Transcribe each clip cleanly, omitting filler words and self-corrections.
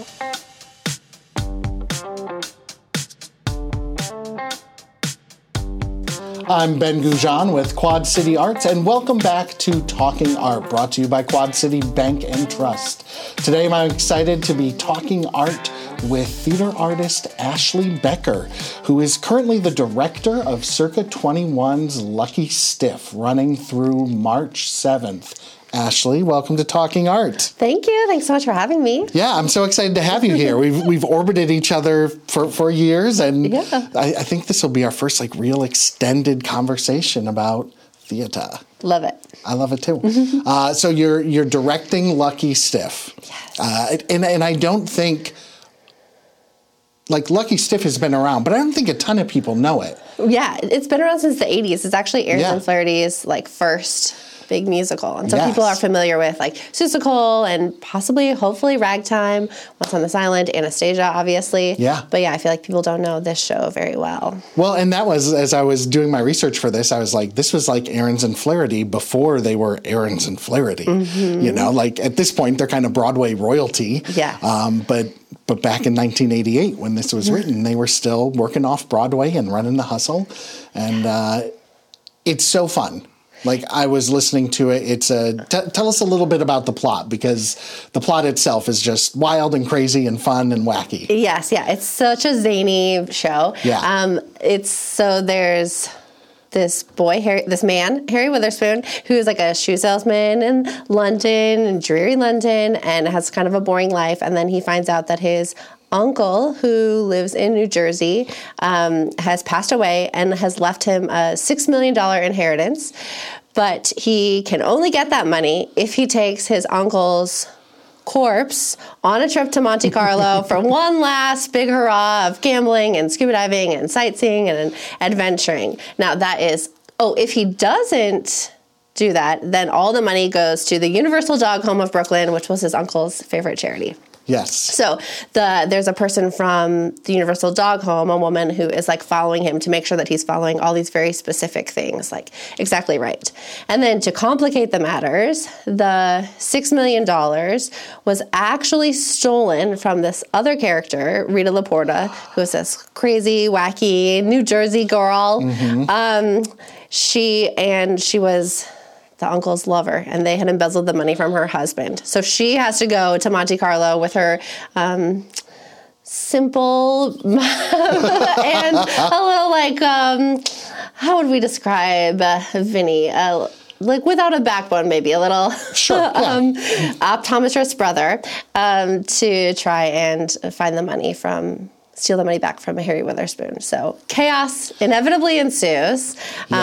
I'm Ben Goujon with Quad City Arts, and welcome back to Talking Art, brought to you by Quad City Bank and Trust. Today I'm excited to be talking art with theater artist Ashley Becker, who is currently the director of Circa 21's Lucky Stiff, running through March 7th. Ashley, welcome to Talking Art. Thank you. Thanks so much for having me. Yeah, I'm so excited to have you here. We've orbited each other for years, and yeah. I think this will be our first real extended conversation about theater. Love it. I love it too. So you're directing Lucky Stiff. Yes. And I don't think Lucky Stiff has been around, but I don't think a ton of people know it. Yeah, it's been around since the 80s. It's actually Ahrens and Flaherty's first big musical. And so people are familiar with Seussical and possibly, hopefully, Ragtime, Once on This Island, Anastasia, obviously. Yeah. But yeah, I feel like people don't know this show very well. Well, and that was, as I was doing my research for this, I was like, this was like Ahrens and Flaherty before they were Ahrens and Flaherty. Mm-hmm. At this point, they're kind of Broadway royalty. Yeah. But back in 1988, when this was written, they were still working off Broadway and running the hustle. And it's so fun. I was listening to it. Tell us a little bit about the plot, because the plot itself is just wild and crazy and fun and wacky. Yes, yeah. It's such a zany show. Yeah. There's this boy, Harry Witherspoon, who is a shoe salesman in London, in dreary London, and has kind of a boring life. And then he finds out that his uncle, who lives in New Jersey, has passed away and has left him a $6 million inheritance. But he can only get that money if he takes his uncle's corpse on a trip to Monte Carlo for one last big hurrah of gambling and scuba diving and sightseeing and adventuring. Now that is, if he doesn't do that, then all the money goes to the Universal Dog Home of Brooklyn, which was his uncle's favorite charity. Yes. So there's a person from the Universal Dog Home, a woman who is following him to make sure that he's following all these very specific things, exactly right. And then to complicate the matters, the $6 million was actually stolen from this other character, Rita Laporta, who is this crazy, wacky New Jersey girl. Mm-hmm. She was the uncle's lover, and they had embezzled the money from her husband. So she has to go to Monte Carlo with her simple and a little how would we describe Vinny? Without a backbone, maybe a little optometrist brother to try and find the money steal the money back from Harry Witherspoon. So chaos inevitably ensues.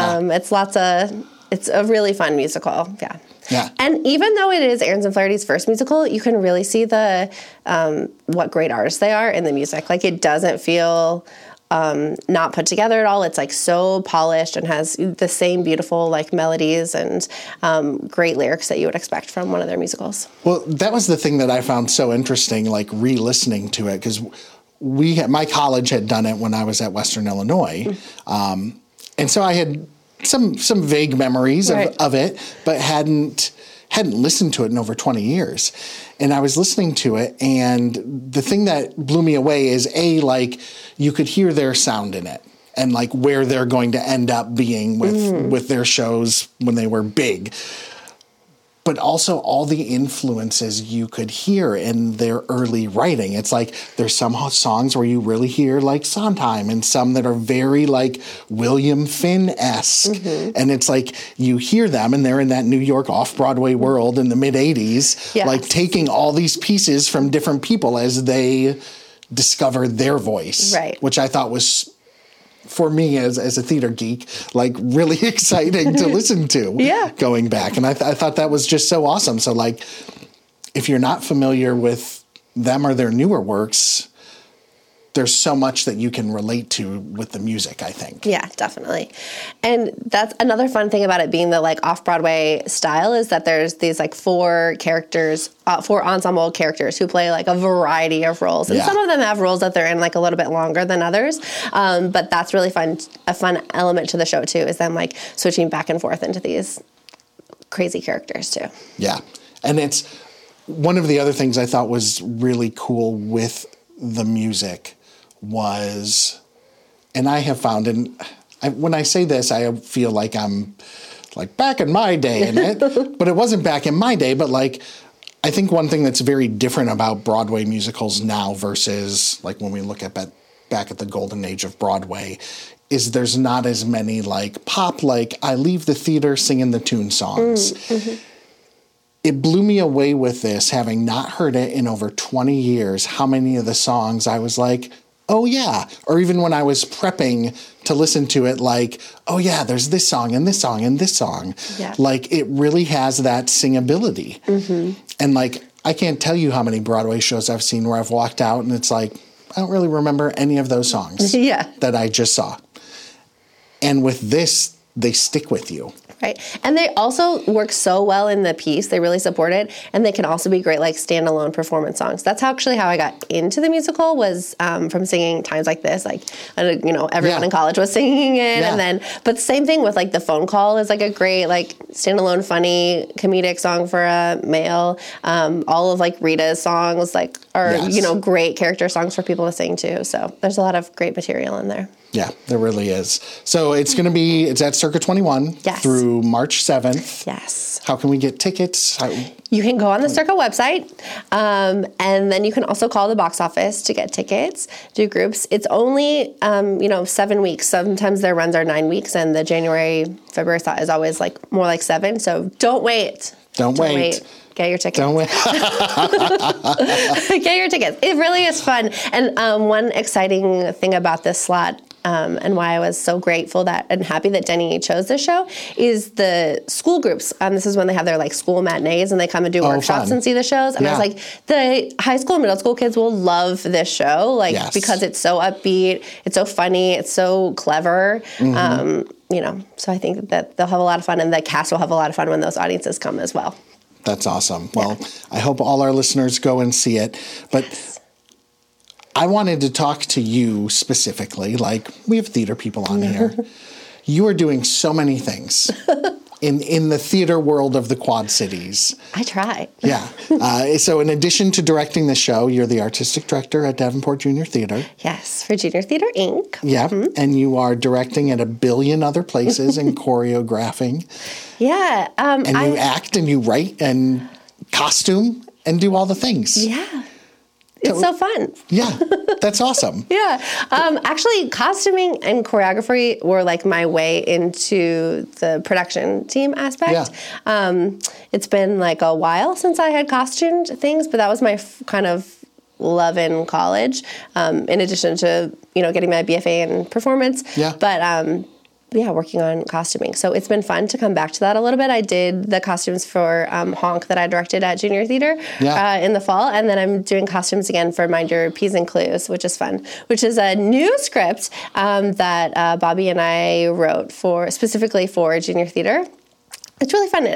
It's a really fun musical, yeah. And even though it is Ahrens and Flaherty's first musical, you can really see what great artists they are in the music. It doesn't feel not put together at all. It's so polished and has the same beautiful my,melodies and great lyrics that you would expect from one of their musicals. Well, that was the thing that I found so interesting, re-listening to it, because my college had done it when I was at Western Illinois, and so I had some vague memories of it, but hadn't listened to it in over 20 years. And I was listening to it, and the thing that blew me away is you could hear their sound in it, and where they're going to end up being with their shows when they were big. But also all the influences you could hear in their early writing. It's there's some songs where you really hear Sondheim, and some that are very William Finn-esque. Mm-hmm. And it's you hear them, and they're in that New York off-Broadway world in the mid-'80s, taking all these pieces from different people as they discover their voice. Right. Which I thought was, for me as a theater geek, really exciting to listen to going back. And I thought that was just so awesome. So if you're not familiar with them or their newer works, there's so much that you can relate to with the music, I think. Yeah, definitely. And that's another fun thing about it being the off-Broadway style, is that there's these four ensemble characters who play a variety of roles. And some of them have roles that they're in a little bit longer than others. But that's really fun. A fun element to the show too is them switching back and forth into these crazy characters too. Yeah. And it's one of the other things I thought was really cool with the music was, and I have found, and when I say this, I feel like I'm like back in my day in it, but it wasn't back in my day. But like, I think one thing that's very different about Broadway musicals now versus like when we look at back at the golden age of Broadway is there's not as many like pop, like I leave the theater singing the tune songs. It blew me away with this, having not heard it in over 20 years, how many of the songs I was like, oh yeah. Or even when I was prepping to listen to it, like, oh yeah, there's this song and this song and this song. Yeah. Like it really has that singability. And like, I can't tell you how many Broadway shows I've seen where I've walked out and it's like, I don't really remember any of those songs that I just saw. And with this, they stick with you. Right. And they also work so well in the piece. They really support it. And they can also be great, like, standalone performance songs. That's actually how I got into the musical was from singing Times Like This. Like, you know, everyone in college was singing it. And then, but the same thing with, like, The Phone Call is, like, a great, like, standalone, funny, comedic song for a male. All of, like, Rita's songs, like, are, you know, great character songs for people to sing, too. So there's a lot of great material in there. Yeah, there really is. So it's going to be, it's at Circa 21 through March 7th. Yes. How can we get tickets? You can go on the Circa website, and then you can also call the box office to get tickets, do groups. It's only, 7 weeks. Sometimes their runs are 9 weeks, and the January-February slot is always like more like 7. So don't wait. Don't wait. Get your tickets. Don't wait. Get your tickets. It really is fun. And one exciting thing about this slot, and why I was so grateful and happy that Denny chose this show is the school groups. This is when they have their like school matinees and they come and do workshops and see the shows. And I was like, the high school and middle school kids will love this show, like because it's so upbeat, it's so funny, it's so clever. So I think that they'll have a lot of fun, and the cast will have a lot of fun when those audiences come as well. That's awesome. Well, I hope all our listeners go and see it. But I wanted to talk to you specifically. Like, we have theater people on here. You are doing so many things in the theater world of the Quad Cities. I try. Yeah. So in addition to directing the show, you're the artistic director at Davenport Junior Theater. Yes, for Junior Theater Inc. Yeah. And you are directing at a billion other places and choreographing. Yeah. And you act and you write and costume and do all the things. Yeah. It's so fun. Yeah, that's awesome. Yeah. Actually, costuming and choreography were like my way into the production team aspect. Yeah. It's been like a while since I had costumed things, but that was my kind of love in college, in addition to, getting my BFA in performance. Yeah. But, working on costuming. So it's been fun to come back to that a little bit. I did the costumes for Honk that I directed at Junior Theater in the fall, and then I'm doing costumes again for Mind Your P's and Clues, which is fun, which is a new script that Bobby and I wrote specifically for Junior Theater. It's really fun. It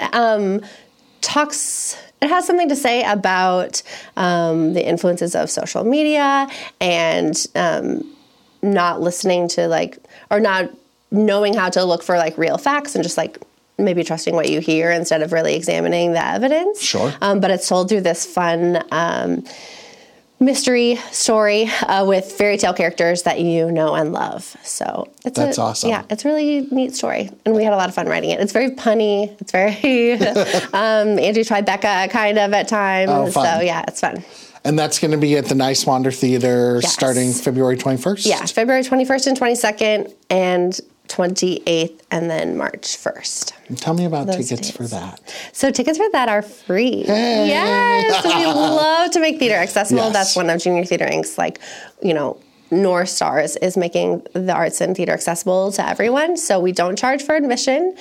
has something to say about the influences of social media and not listening to or not knowing how to look for real facts and just maybe trusting what you hear instead of really examining the evidence. Sure. But it's told through this fun mystery story with fairy tale characters that you know and love. So that's awesome. Yeah, it's a really neat story, and we had a lot of fun writing it. It's very punny. It's very Andrew Tribeca kind of at times. Oh, fun. So yeah, it's fun. And that's going to be at the Niswander Theater starting February 21st? Yeah, February 21st and 22nd and 28th, and then March 1st. And tell me about tickets for that. So tickets for that are free. Hey. Yes, we love to make theater accessible. Yes. That's one of Junior Theater Inc.'s, North Stars is making the arts and theater accessible to everyone. So we don't charge for admission.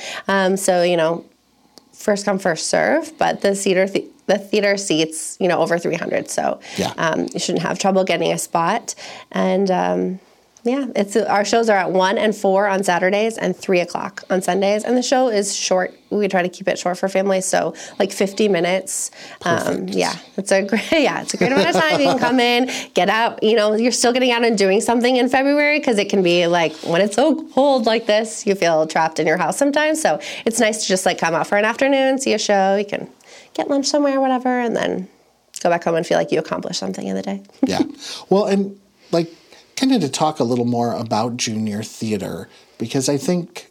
First come, first serve. But the theater seats, over 300. So you shouldn't have trouble getting a spot. And our shows are at 1 and 4 on Saturdays and 3 o'clock on Sundays. And the show is short. We try to keep it short for families, so 50 minutes. It's a great amount of time. You can come in, get out. You're still getting out and doing something in February because it can be when it's so cold like this, you feel trapped in your house sometimes. So it's nice to just come out for an afternoon, see a show. You can get lunch somewhere, whatever, and then go back home and feel like you accomplished something in the day. Yeah. Well, and like kind of to talk a little more about junior theater, because I think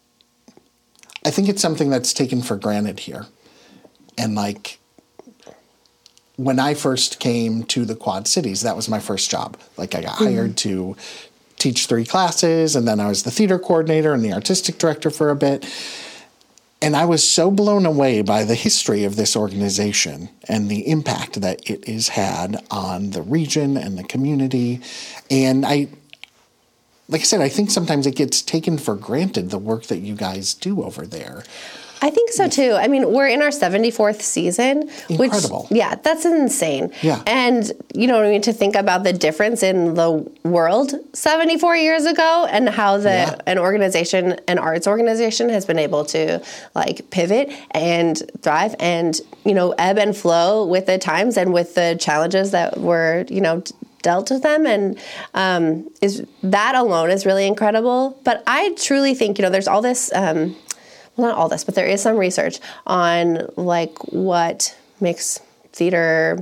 it's something that's taken for granted here. And like when I first came to the Quad Cities, that was my first job. Like I got hired to teach 3 classes, and then I was the theater coordinator and the artistic director for a bit. And I was so blown away by the history of this organization and the impact that it has had on the region and the community. And like I said, I think sometimes it gets taken for granted, the work that you guys do over there. I think so too. I mean, we're in our 74th season. Incredible. Which, yeah, that's insane. Yeah. And, you know, to think about the difference in the world 74 years ago and how an organization, an arts organization, has been able to like pivot and thrive and, you know, ebb and flow with the times and with the challenges that were, you know, dealt with them, and is that alone is really incredible. But I truly think, you know, there's all this, well, not all this, but there is some research on like what makes theater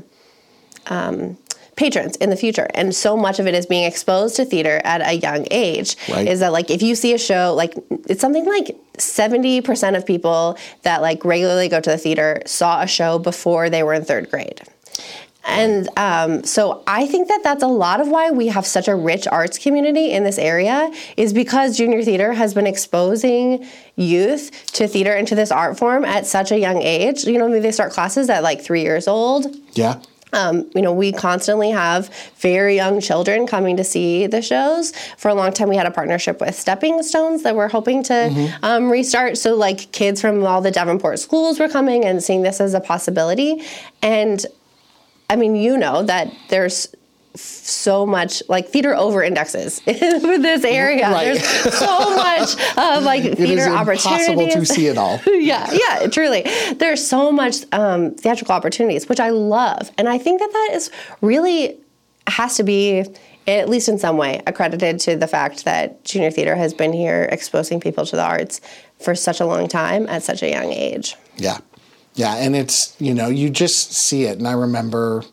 patrons in the future. And so much of it is being exposed to theater at a young age. Right. Is that like if you see a show, like it's something like 70% of people that like regularly go to the theater saw a show before they were in 3rd grade. And so I think that that's a lot of why we have such a rich arts community in this area, is because junior theater has been exposing youth to theater and to this art form at such a young age. You know, maybe they start classes at like 3 years old. Yeah. You know, we constantly have very young children coming to see the shows. For a long time, we had a partnership with Stepping Stones that we're hoping to restart. So, like, kids from all the Davenport schools were coming and seeing this as a possibility. And I mean, you know that there's so much, like, theater over-indexes in this area. Right. There's so much of, like, theater opportunities. It is impossible to see it all. Yeah, truly. There's so much theatrical opportunities, which I love. And I think that is really has to be, at least in some way, accredited to the fact that junior theater has been here exposing people to the arts for such a long time at such a young age. Yeah. Yeah, and it's, you know, you just see it. And I remember,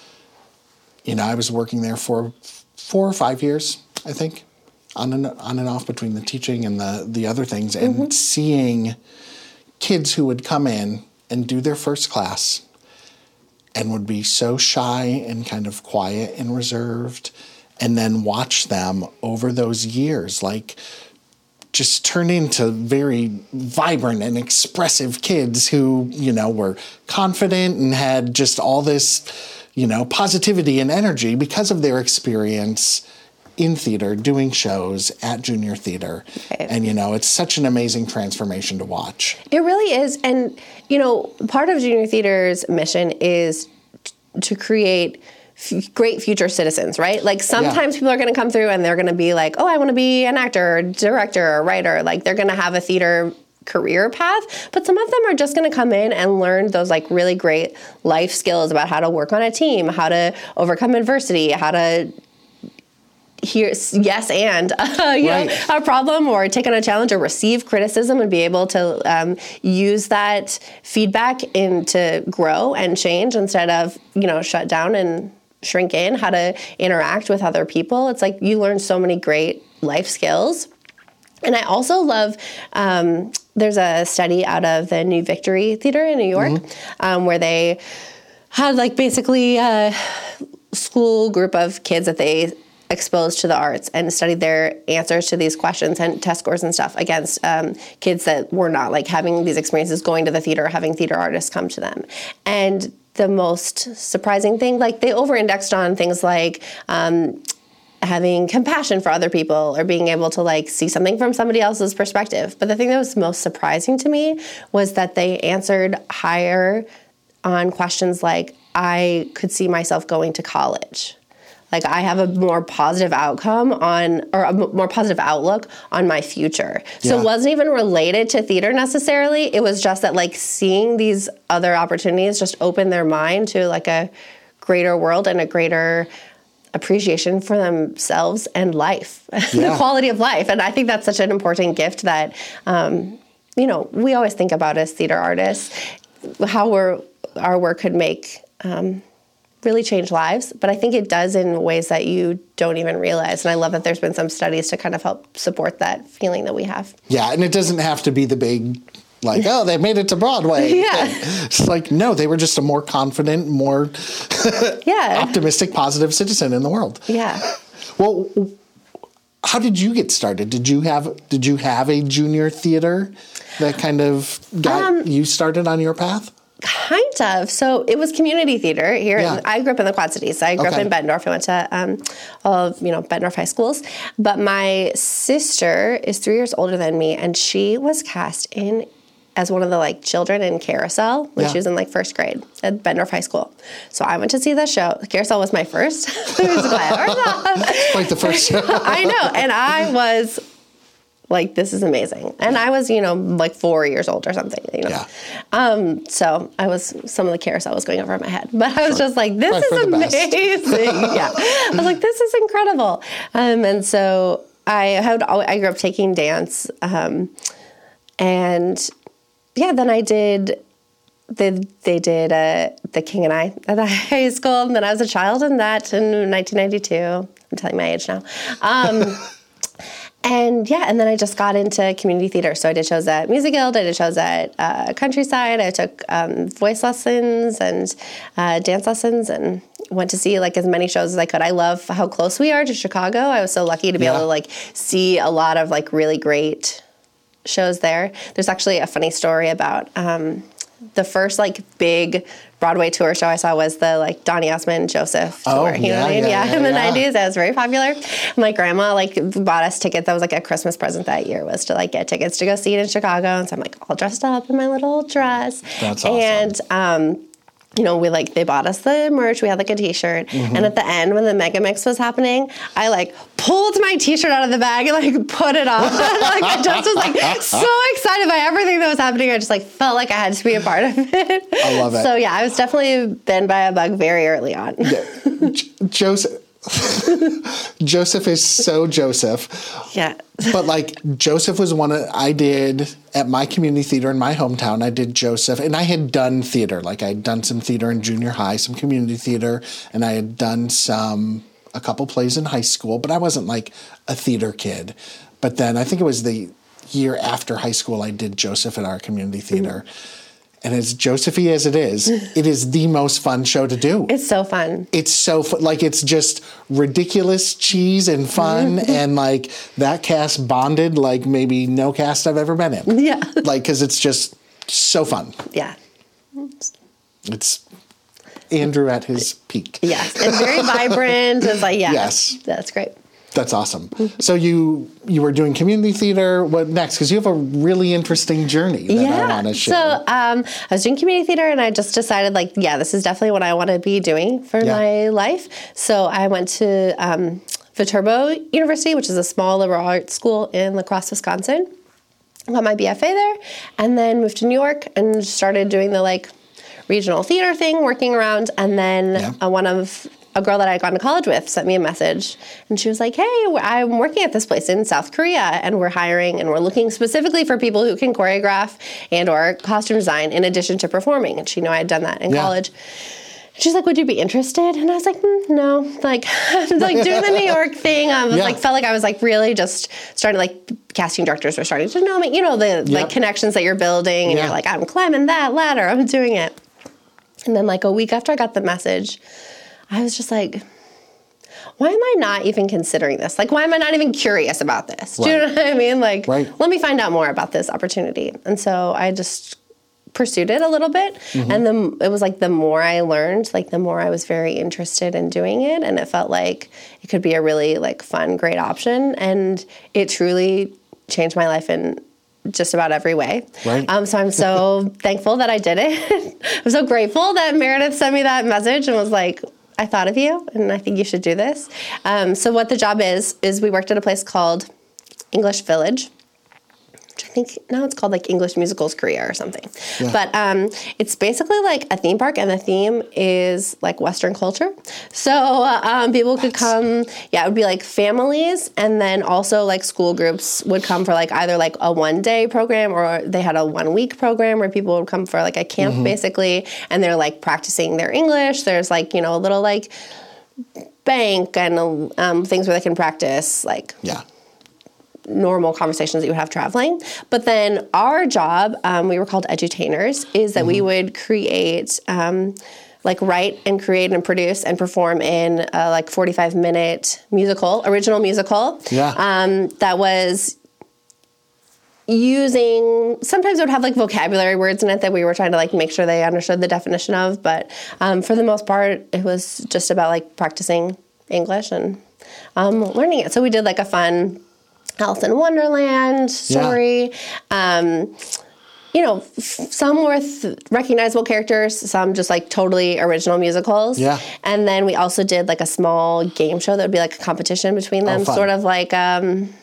you know, I was working there for 4 or 5 years, I think, on and off between the teaching and the other things, and seeing kids who would come in and do their first class and would be so shy and kind of quiet and reserved, and then watch them over those years, like, just turn into very vibrant and expressive kids who, you know, were confident and had just all this, you know, positivity and energy because of their experience in theater, doing shows at junior theater. Right. And, you know, it's such an amazing transformation to watch. It really is. And, you know, part of junior theater's mission is to create great future citizens, right? Like sometimes people are going to come through and they're going to be like, oh, I want to be an actor, or director, or writer. Like they're going to have a theater career path, but some of them are just going to come in and learn those like really great life skills about how to work on a team, how to overcome adversity, how to hear yes and you know, a problem, or take on a challenge, or receive criticism and be able to use that feedback to grow and change instead of, you know, shut down and shrink in, how to interact with other people. It's like you learn so many great life skills. And I also love, there's a study out of the New Victory Theater in New York, where they had like basically a school group of kids that they exposed to the arts and studied their answers to these questions and test scores and stuff against kids that were not like having these experiences, going to the theater, having theater artists come to them. And the most surprising thing, like they over-indexed on things like having compassion for other people, or being able to like see something from somebody else's perspective. But the thing that was most surprising to me was that they answered higher on questions like, I could see myself going to college. Like I have a more positive outcome or a more positive outlook on my future. So it wasn't even related to theater necessarily. It was just that like seeing these other opportunities just opened their mind to like a greater world and a greater appreciation for themselves and life, the quality of life. And I think that's such an important gift that, you know, we always think about as theater artists, how our work could make really change lives, but I think it does in ways that you don't even realize. And I love that there's been some studies to kind of help support that feeling that we have. Yeah, and it doesn't have to be the big, like, oh, they made it to Broadway. Yeah. It's like, no, they were just a more confident, more optimistic, positive citizen in the world. Yeah. Well, how did you get started? Did you have a junior theater that kind of got you started on your path? Kind of. So it was community theater here. Yeah. I grew up in the Quad Cities. I grew up in Bettendorf. I went to all of Bettendorf high schools. But my sister is 3 years older than me, and she was cast in as one of the children in Carousel when she was in first grade at Bettendorf High School. So I went to see the show. Carousel was my first musical I ever saw. Like the first show. I know, and I was like, this is amazing. And I was, 4 years old or something, Yeah. So some of the Carousel was going over my head. But I was just like, this is amazing. Yeah. I was like, this is incredible. And so I grew up taking dance. And yeah, then I did, they did The King and I at high school. And then I was a child in that in 1992. I'm telling my age now. And then I just got into community theater. So I did shows at Music Guild, I did shows at Countryside, I took voice lessons and dance lessons and went to see as many shows as I could. I love how close we are to Chicago. I was so lucky to be able to see a lot of really great shows there. There's actually a funny story about the first big Broadway tour show I saw was the Donny Osmond Joseph tour. You know what I mean? Yeah, in the 90s. That was very popular. My grandma bought us tickets. That was a Christmas present that year, was to get tickets to go see it in Chicago. And so I'm all dressed up in my little dress. That's awesome. And we they bought us the merch. We had a T-shirt. Mm-hmm. And at the end, when the Mega Mix was happening, I pulled my T-shirt out of the bag and put it on. I just was so excited by everything that was happening. I just felt like I had to be a part of it. I love it. So yeah, I was definitely bitten by a bug very early on. Joseph is so Joseph. Yeah. But Joseph was I did at my community theater in my hometown, I did Joseph, and I had done theater. I had done some theater in junior high, some community theater, and I had done a couple plays in high school, but I wasn't a theater kid. But then I think it was the year after high school I did Joseph at our community theater. Mm-hmm. And as Josephy as it is the most fun show to do. It's so fun. It's so fun. It's just ridiculous cheese and fun. And that cast bonded maybe no cast I've ever been in. Yeah. Because it's just so fun. Yeah. It's Andrew at his peak. Yes. And very vibrant. It's yes. That's great. That's awesome. So you were doing community theater. What next? Because you have a really interesting journey that I want to share. So I was doing community theater, and I just decided, this is definitely what I want to be doing for my life. So I went to Viterbo University, which is a small liberal arts school in La Crosse, Wisconsin. Got my BFA there, and then moved to New York and started doing the regional theater thing, working around, and then a girl that I had gone to college with sent me a message, and she was like, hey, I'm working at this place in South Korea, and we're hiring, and we're looking specifically for people who can choreograph and or costume design in addition to performing. And she knew I had done that in college. She's like, would you be interested? And I was like, no. I was doing the New York thing. I was felt like I was really just starting, casting directors were starting to know me. The connections that you're building, and you're I'm climbing that ladder. I'm doing it. And then a week after I got the message, I was just why am I not even considering this? Why am I not even curious about this? Do you know what I mean? Let me find out more about this opportunity. And so I just pursued it a little bit. Mm-hmm. And it was the more I learned, the more I was very interested in doing it. And it felt like it could be a really fun, great option. And it truly changed my life in just about every way. Right. So I'm so thankful that I did it. I'm so grateful that Meredith sent me that message and was I thought of you, and I think you should do this. So what the job is we worked at a place called English Village. I think now it's called like English Musicals Korea or something. Yeah. But it's basically like a theme park, and the theme is like Western culture. So people could come, it would be like families, and then also like school groups would come for like either like a 1-day program, or they had a 1-week program where people would come for like a camp basically, and they're like practicing their English. There's like, you know, a little like bank and things where they can practice like normal conversations that you would have traveling. But then our job, we were called edutainers, is that we would create, like write and create and produce and perform in a like 45-minute original musical. That was using, sometimes it would have like vocabulary words in it that we were trying to like make sure they understood the definition of. But for the most part, it was just about like practicing English and learning it. So we did like a fun Alice in Wonderland story. You know, some with recognizable characters, some just like totally original musicals. And then we also did like a small game show that would be like a competition between them, sort of like, I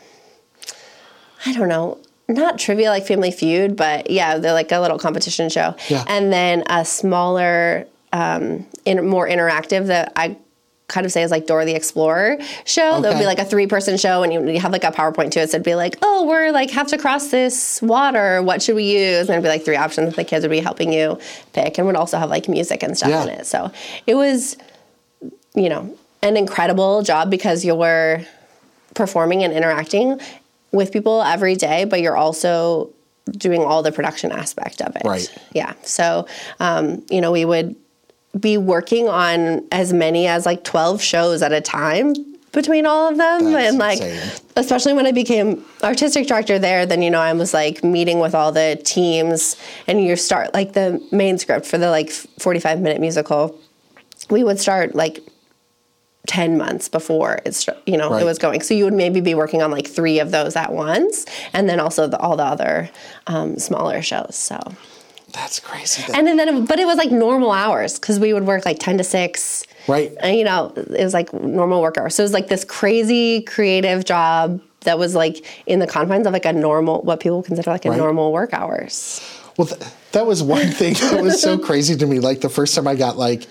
don't know, not trivia like Family Feud, but they're like a little competition show. And then a smaller, more interactive that I kind of say is like Dora the Explorer show. That would be like a 3-person show, and you have like a PowerPoint to it. So it'd be like, oh, we're like have to cross this water. What should we use? And it'd be like 3 options that the kids would be helping you pick, and would also have like music and stuff in it. So it was, you know, an incredible job because you're performing and interacting with people every day, but you're also doing all the production aspect of it. Right. Yeah. So, you know, we would be working on as many as like 12 shows at a time between all of them. That's and like, insane. Especially when I became artistic director there, then, you know, I was like meeting with all the teams, and you start like the main script for the like 45-minute musical. We would start like 10 months before it's, you know, it was going. So you would maybe be working on like 3 of those at once, and then also all the other smaller shows. So that's crazy. And then, but it was like normal hours because we would work like 10 to 6. Right. And, you know, it was like normal work hours. So it was like this crazy creative job that was like in the confines of like a normal, what people consider like a normal work hours. Well, that was one thing that was so crazy to me. Like the first time I got like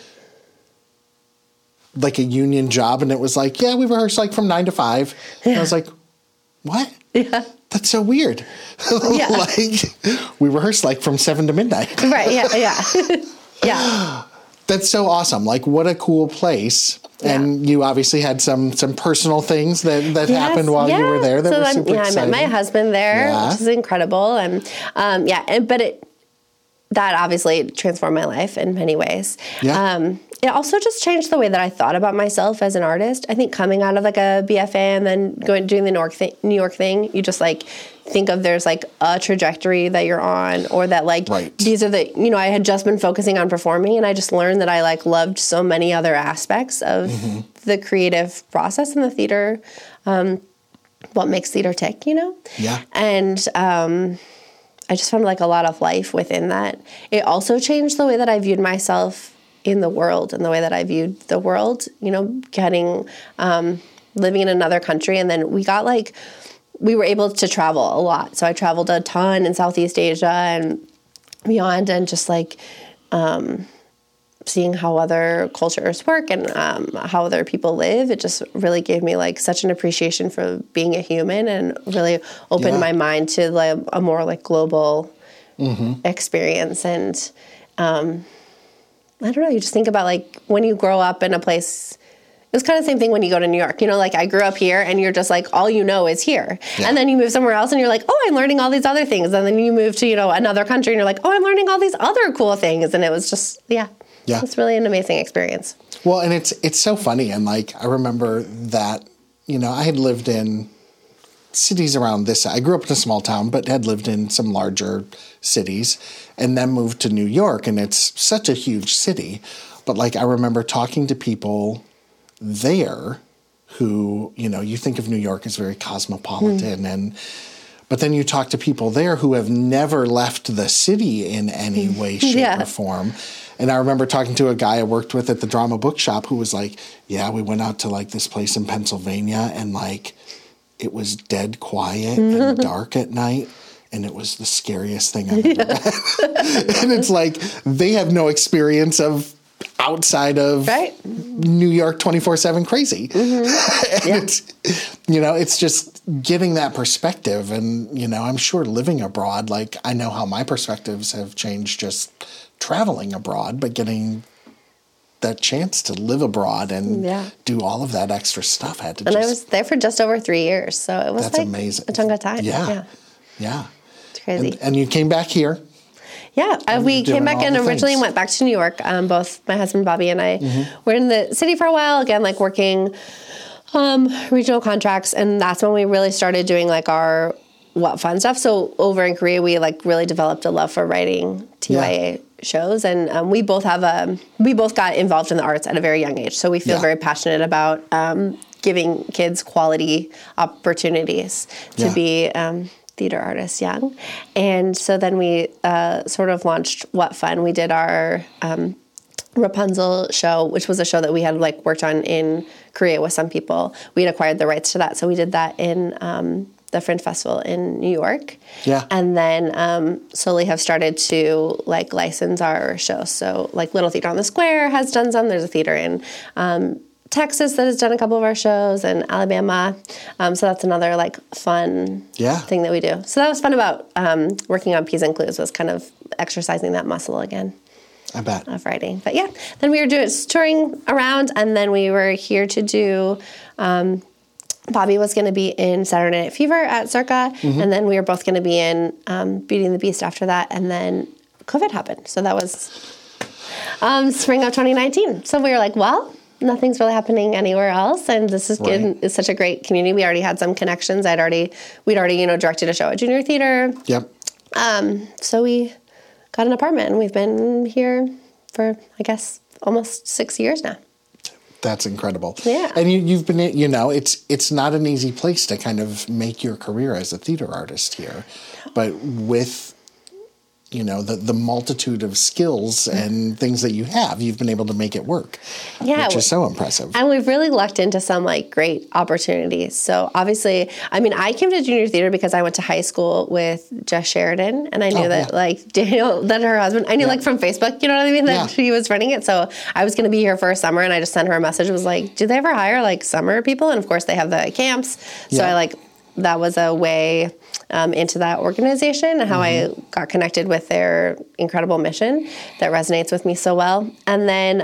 a union job, and it was like, we rehearse like from 9 to 5. And I was like, what? Yeah. That's so weird. Like we rehearse like from 7 to midnight. Right. Yeah. That's so awesome. Like what a cool place. And you obviously had some personal things that happened while you were there that were super exciting. I met my husband there, which is incredible. And that obviously transformed my life in many ways. It also just changed the way that I thought about myself as an artist. I think coming out of like a BFA and then doing the New York thing, you just like think of there's like a trajectory that you're on, or that like these are the, you know, I had just been focusing on performing, and I just learned that I like loved so many other aspects of the creative process in the theater, what makes theater tick, you know? And I just found like a lot of life within that. It also changed the way that I viewed myself in the world, and the way that I viewed the world, you know, living in another country. And then we were able to travel a lot. So I traveled a ton in Southeast Asia and beyond, and just like seeing how other cultures work and how other people live. It just really gave me like such an appreciation for being a human, and really opened my mind to like a more like global experience. And I don't know, you just think about like when you grow up in a place, it was kind of the same thing when you go to New York. You know, like I grew up here, and you're just like, all you know is here. And then you move somewhere else and you're like, oh, I'm learning all these other things. And then you move to, you know, another country and you're like, oh, I'm learning all these other cool things. And it was just, it's really an amazing experience. Well, and it's so funny. And like, I remember that, you know, I had lived in cities around this. I grew up in a small town, but had lived in some larger cities, and then moved to New York, and it's such a huge city. But like, I remember talking to people there who, you know, you think of New York as very cosmopolitan, but then you talk to people there who have never left the city in any way, shape, or form. And I remember talking to a guy I worked with at the Drama Bookshop who was like, we went out to like this place in Pennsylvania, and like it was dead quiet and dark at night. and it was the scariest thing I've ever met. And it's like, they have no experience of outside of New York 24/7 crazy. And it's, it's just getting that perspective. And, I'm sure living abroad, like, I know how my perspectives have changed just traveling abroad, but getting that chance to live abroad and do all of that extra stuff I was there for just over 3 years, so it was amazing. A chunk of time. Yeah. It's crazy. And you came back here. Yeah, we came back and originally went back to New York. Both my husband Bobby and I were in the city for a while, again, like working regional contracts, and that's when we really started doing like our What Fun stuff. So over in Korea, we like really developed a love for writing TYA shows, and we both got involved in the arts at a very young age. So we feel very passionate about giving kids quality opportunities to be theater artists young. And so then we sort of launched What Fun. We did our Rapunzel show, which was a show that we had like worked on in Korea with some people. We had acquired the rights to that, so we did that in the Fringe Festival in New York. Yeah. And then slowly have started to like license our shows. So like Little Theater on the Square has done some. There's a theater in Texas that has done a couple of our shows, and Alabama. So that's another like fun thing that we do. So that was fun about working on P's and Clues, was kind of exercising that muscle again. I bet. Of writing. But yeah, then we were touring around, and then we were here to do Bobby was going to be in Saturday Night Fever at Circa, and then we were both going to be in Beauty and the Beast after that, and then COVID happened. So that was spring of 2019. So we were like, well, nothing's really happening anywhere else, and this is good. It's such a great community. We already had some connections. We'd already directed a show at Junior Theater. Yep. So we got an apartment, and we've been here for, I guess, almost 6 years now. That's incredible. Yeah. And you've been, it's not an easy place to kind of make your career as a theater artist here. But with, the multitude of skills and things that you've been able to make it work. Yeah. Which is so impressive. And we've really lucked into some like great opportunities. So obviously, I came to Junior Theater because I went to high school with Jess Sheridan, and I knew like Daniel, that her husband, I knew like from Facebook, you know what I mean? That she was running it. So I was going to be here for a summer, and I just sent her a message. It was like, do they ever hire like summer people? And of course they have the camps. So that was a way into that organization, and how I got connected with their incredible mission that resonates with me so well. And then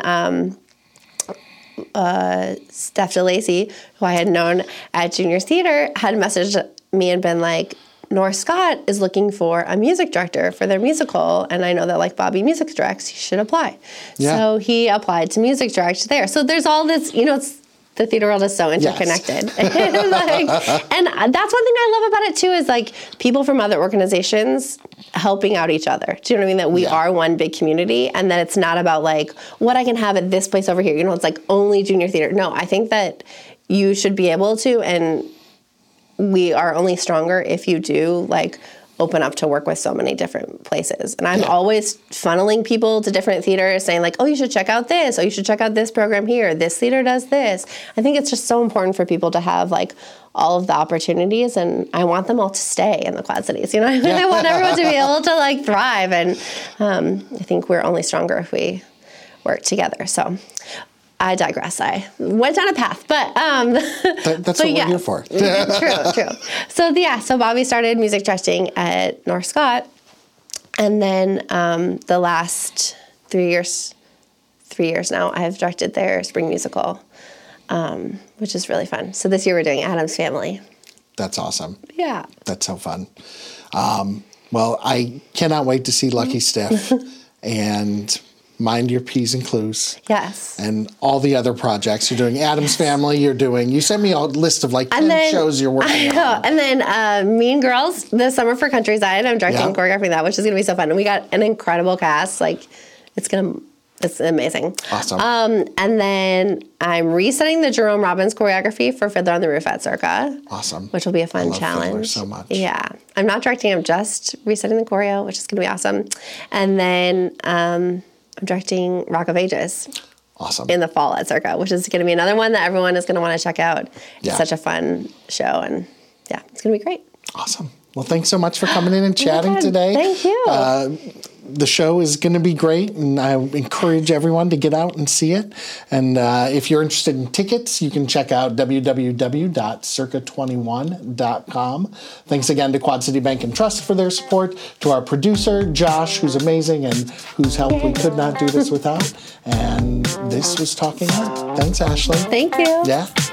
Steph DeLacy, who I had known at Junior Theater, had messaged me and been like, North Scott is looking for a music director for their musical, and I know that like Bobby music directs, you should apply. Yeah. So he applied to music direct there. So there's all this, the theater world is so interconnected. Yes. and that's one thing I love about it too, is like people from other organizations helping out each other. Do you know what I mean? That we are one big community, and that it's not about like what I can have at this place over here. It's like only Junior Theater. No, I think that you should be able to, and we are only stronger if you do like open up to work with so many different places. And I'm always funneling people to different theaters, saying like, oh, you should check out this. Oh, you should check out this program here. This theater does this. I think it's just so important for people to have like all of the opportunities, and I want them all to stay in the Quad Cities. I want everyone to be able to like thrive. And I think we're only stronger if we work together. So I digress. I went down a path, but that's what we're here for. True. So Bobby started music directing at North Scott, and then the last 3 years now, I've directed their spring musical, which is really fun. So this year we're doing Addams Family. That's awesome. Yeah, that's so fun. Well, I cannot wait to see Lucky Stiff and Mind Your P's and Clues. Yes. And all the other projects. You're doing Addams Family. You sent me a list of like 10 shows you're working on. And then Mean Girls, this summer for Countryside. I'm directing and choreographing that, which is going to be so fun. And we got an incredible cast. Like, it's amazing. Awesome. And then I'm resetting the Jerome Robbins choreography for Fiddler on the Roof at Circa. Awesome. Which will be a fun challenge. Fiddler so much. Yeah. I'm not directing. I'm just resetting the choreo, which is going to be awesome. And then I'm directing Rock of Ages. Awesome. In the fall at Circa, which is going to be another one that everyone is going to want to check out. It's such a fun show, and it's going to be great. Awesome. Well, thanks so much for coming in and chatting today. Thank you. The show is going to be great, and I encourage everyone to get out and see it. And if you're interested in tickets, you can check out www.circa21.com. Thanks again to Quad City Bank and Trust for their support, to our producer, Josh, who's amazing and whose help we could not do this without. And this was Talking Art. Thanks, Ashley. Thank you. Yeah.